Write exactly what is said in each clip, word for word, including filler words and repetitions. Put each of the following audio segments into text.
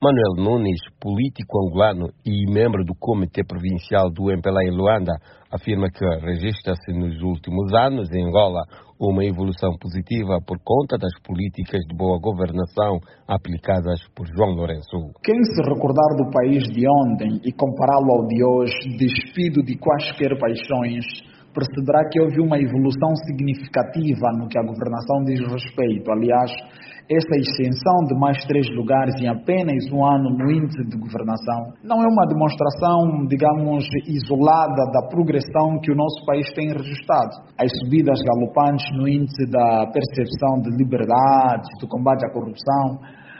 Manuel Nunes, político angolano e membro do Comitê Provincial do M P L A em Luanda, afirma que registra-se nos últimos anos em Angola uma evolução positiva por conta das políticas de boa governação aplicadas por João Lourenço. Quem se recordar do país de ontem e compará-lo ao de hoje, despido de quaisquer paixões, perceberá que houve uma evolução significativa no que a governação diz respeito. Aliás, essa extensão de mais três lugares em apenas um ano no índice de governação não é uma demonstração, digamos, isolada da progressão que o nosso país tem registrado. As subidas galopantes no índice da percepção de liberdade, do combate à corrupção,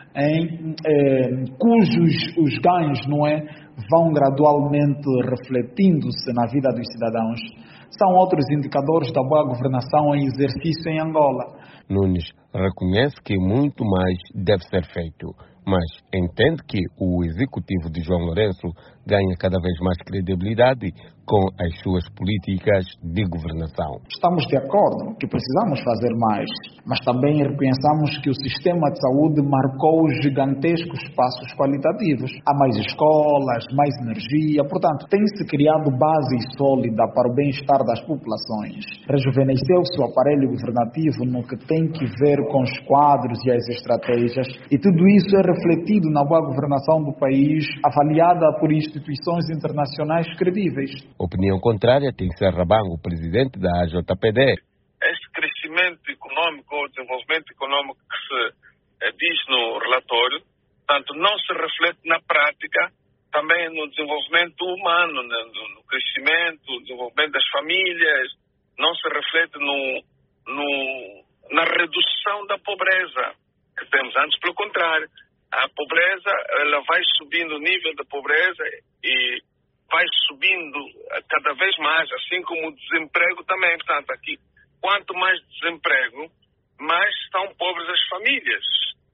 em, eh, cujos os ganhos, não é, vão gradualmente refletindo-se na vida dos cidadãos, são outros indicadores da boa governação em exercício em Angola. Nunes reconhece que muito mais deve ser feito, mas entende que o executivo de João Lourenço ganha cada vez mais credibilidade com as suas políticas de governação. Estamos de acordo que precisamos fazer mais, mas também reconhecemos que o sistema de saúde marcou gigantescos passos qualitativos. Há mais escolas, mais energia, portanto, tem-se criado base sólida para o bem-estar das populações. Rejuvenesceu-se o aparelho governativo no que tem que ver com os quadros e as estratégias, e tudo isso é refletido na boa governação do país, avaliada por instituições internacionais credíveis. Opinião contrária tem Serra Bango, presidente da A J P D. Este crescimento econômico ou desenvolvimento econômico que se eh, diz no relatório, tanto não se reflete na prática, também no desenvolvimento humano, no, no crescimento, no desenvolvimento das famílias, não se reflete no, no, na redução da pobreza que temos. Antes, pelo contrário, a pobreza ela vai subindo, o nível da pobreza e vai subindo cada vez mais, assim como o desemprego também. Portanto, aqui, quanto mais desemprego, mais estão pobres as famílias.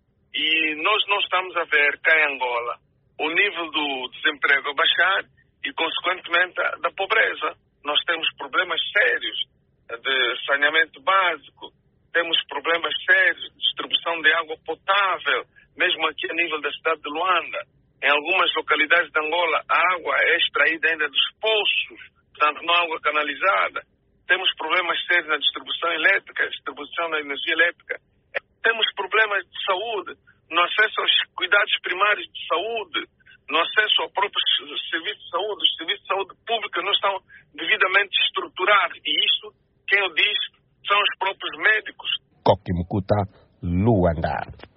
E nós não estamos a ver cá em Angola o nível do desemprego a baixar e, consequentemente, da pobreza. Nós temos problemas sérios de saneamento básico, temos problemas sérios de distribuição de água potável, mesmo aqui a nível da cidade de Luanda. Em algumas localidades de Angola, a água é extraída ainda dos poços, portanto não há água canalizada. Temos problemas sérios na distribuição elétrica, distribuição da energia elétrica. Temos problemas de saúde, no acesso aos cuidados primários de saúde, no acesso ao próprio serviço de saúde. Os serviços de saúde pública não estão devidamente estruturados. E isso, quem o diz, são os próprios médicos. Coque Mucuta, Luanda.